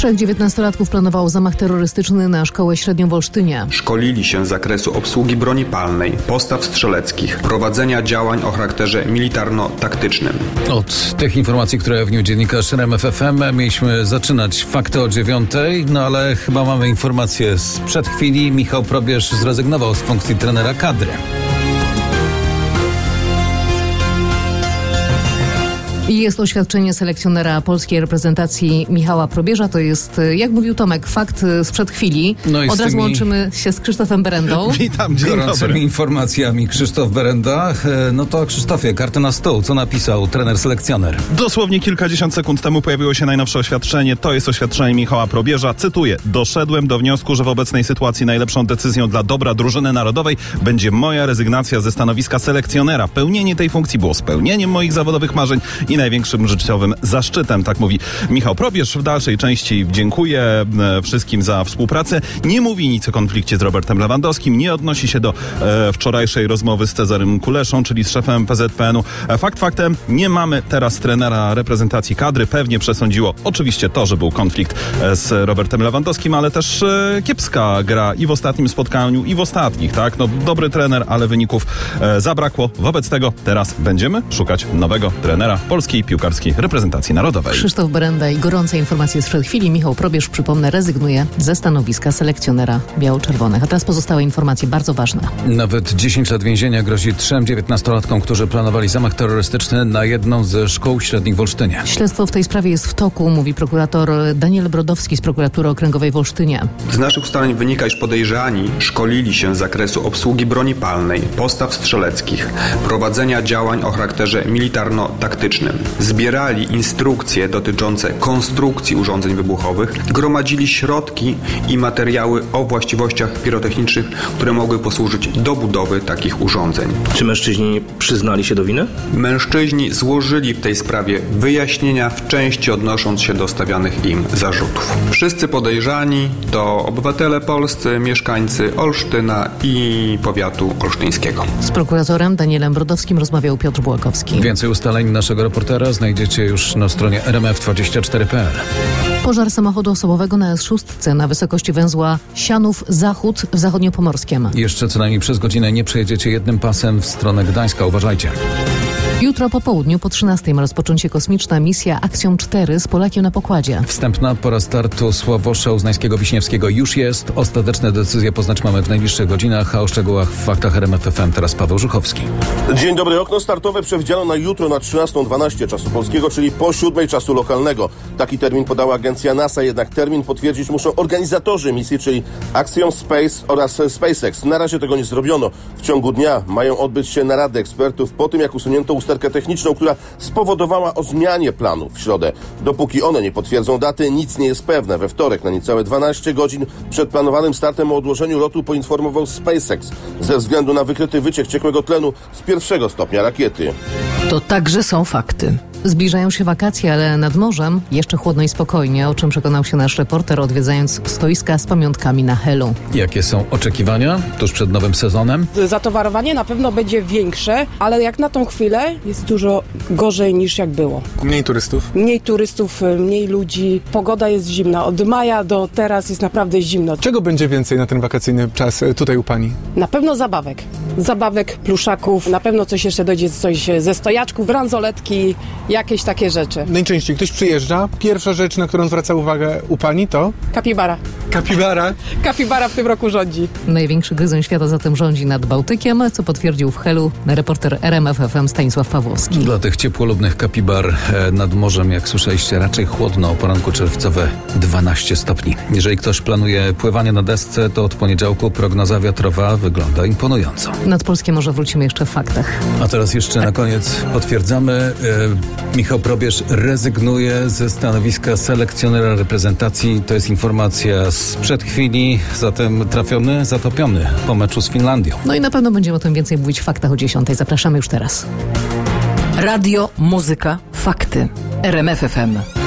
Trzech 19-latków planowało zamach terrorystyczny na szkołę średnią w Olsztynie. Szkolili się z zakresu obsługi broni palnej, postaw strzeleckich, prowadzenia działań o charakterze militarno-taktycznym. Od tych informacji, które wniósł dziennikarz RMF FM, mieliśmy zaczynać fakty o 9:00, no ale chyba mamy informację sprzed chwili. Michał Probierz zrezygnował z funkcji trenera kadry. I jest oświadczenie selekcjonera polskiej reprezentacji Michała Probierza. To jest, jak mówił Tomek, fakt sprzed chwili. No i od razu łączymy się z Krzysztofem Berendą. Witam, dzień dobry. Gorącymi informacjami Krzysztof Berenda. No to Krzysztofie, karty na stół. Co napisał trener selekcjoner? Dosłownie kilkadziesiąt sekund temu pojawiło się najnowsze oświadczenie. To jest oświadczenie Michała Probierza. Cytuję. Doszedłem do wniosku, że w obecnej sytuacji najlepszą decyzją dla dobra drużyny narodowej będzie moja rezygnacja ze stanowiska selekcjonera. Pełnienie tej funkcji było spełnieniem moich zawodowych marzeń i największym życiowym zaszczytem, tak mówi Michał Probierz. W dalszej części dziękuję wszystkim za współpracę. Nie mówi nic o konflikcie z Robertem Lewandowskim, nie odnosi się do wczorajszej rozmowy z Cezarym Kuleszą, czyli z szefem PZPN-u. Fakt faktem, nie mamy teraz trenera reprezentacji kadry. Pewnie przesądziło oczywiście to, że był konflikt z Robertem Lewandowskim, ale też kiepska gra i w ostatnim spotkaniu, i w ostatnich, tak? No, dobry trener, ale wyników zabrakło. Wobec tego teraz będziemy szukać nowego trenera polskiej piłkarskiej reprezentacji narodowej. Krzysztof Berenda i gorące informacje sprzed chwili. Michał Probierz, przypomnę, rezygnuje ze stanowiska selekcjonera biało-czerwonych. A teraz pozostałe informacje bardzo ważne. Nawet 10 lat więzienia grozi 3 19-latkom, którzy planowali zamach terrorystyczny na jedną ze szkół średnich w Olsztynie. Śledztwo w tej sprawie jest w toku, mówi prokurator Daniel Brodowski z prokuratury okręgowej w Olsztynie. Z naszych ustaleń wynika, iż podejrzani szkolili się z zakresu obsługi broni palnej, postaw strzeleckich, prowadzenia działań o charakterze militarno-taktycznym. Zbierali instrukcje dotyczące konstrukcji urządzeń wybuchowych, gromadzili środki i materiały o właściwościach pirotechnicznych, które mogły posłużyć do budowy takich urządzeń. Czy mężczyźni przyznali się do winy? Mężczyźni złożyli w tej sprawie wyjaśnienia, w części odnosząc się do stawianych im zarzutów. Wszyscy podejrzani to obywatele polscy, mieszkańcy Olsztyna i powiatu olsztyńskiego. Z prokuratorem Danielem Brodowskim rozmawiał Piotr Bułakowski. Więcej ustaleń naszego reportera znajdziecie już na stronie rmf24.pl. Pożar samochodu osobowego na S6 na wysokości węzła Sianów-Zachód w Zachodniopomorskiem. Jeszcze co najmniej przez godzinę nie przejedziecie jednym pasem w stronę Gdańska. Uważajcie. Jutro po południu po 13:00 ma rozpocząć się kosmiczna misja Axiom 4 z Polakiem na pokładzie. Wstępna pora startu Sławosza Uznańskiego Wiśniewskiego już jest. Ostateczne decyzje poznać mamy w najbliższych godzinach, a o szczegółach w faktach RMF FM teraz Paweł Żuchowski. Dzień dobry. Okno startowe przewidziano na jutro na 13:12 czasu polskiego, czyli po 7:00 czasu lokalnego. Taki termin podała agencja NASA, jednak termin potwierdzić muszą organizatorzy misji, czyli Axiom Space oraz SpaceX. Na razie tego nie zrobiono. W ciągu dnia mają odbyć się narady ekspertów po tym, jak usunięto usterkę techniczną, która spowodowała o zmianie planów w środę. Dopóki one nie potwierdzą daty, nic nie jest pewne. We wtorek na niecałe 12 godzin przed planowanym startem o odłożeniu lotu poinformował SpaceX ze względu na wykryty wyciek ciekłego tlenu z pierwszego stopnia rakiety. To także są fakty. Zbliżają się wakacje, ale nad morzem jeszcze chłodno i spokojnie, o czym przekonał się nasz reporter, odwiedzając stoiska z pamiątkami na Helu. Jakie są oczekiwania tuż przed nowym sezonem? Zatowarowanie na pewno będzie większe, ale jak na tą chwilę jest dużo gorzej niż jak było. Mniej turystów? Mniej turystów, mniej ludzi. Pogoda jest zimna. Od maja do teraz jest naprawdę zimno. Czego będzie więcej na ten wakacyjny czas tutaj u pani? Na pewno zabawek. Zabawek, pluszaków. Na pewno coś jeszcze dojdzie, coś ze stojaczków, bransoletki, jakieś takie rzeczy. Najczęściej ktoś przyjeżdża. Pierwsza rzecz, na którą zwraca uwagę u pani, to? Kapibara. Kapibara? Kapibara w tym roku rządzi. Największy gryzoń świata zatem rządzi nad Bałtykiem, co potwierdził w Helu reporter RMF FM Stanisław Pawłowski. Dla tych ciepłolubnych kapibar nad morzem, jak słyszeliście, raczej chłodno. O poranku czerwcowe 12 stopni. Jeżeli ktoś planuje pływanie na desce, to od poniedziałku prognoza wiatrowa wygląda imponująco. Nad polskie morze wrócimy jeszcze w faktach. A teraz jeszcze na koniec potwierdzamy, Michał Probierz rezygnuje ze stanowiska selekcjonera reprezentacji. To jest informacja sprzed chwili, zatem trafiony, zatopiony po meczu z Finlandią. No i na pewno będziemy o tym więcej mówić w faktach o 10:00. Zapraszamy już teraz. Radio, muzyka, fakty. RMF FM.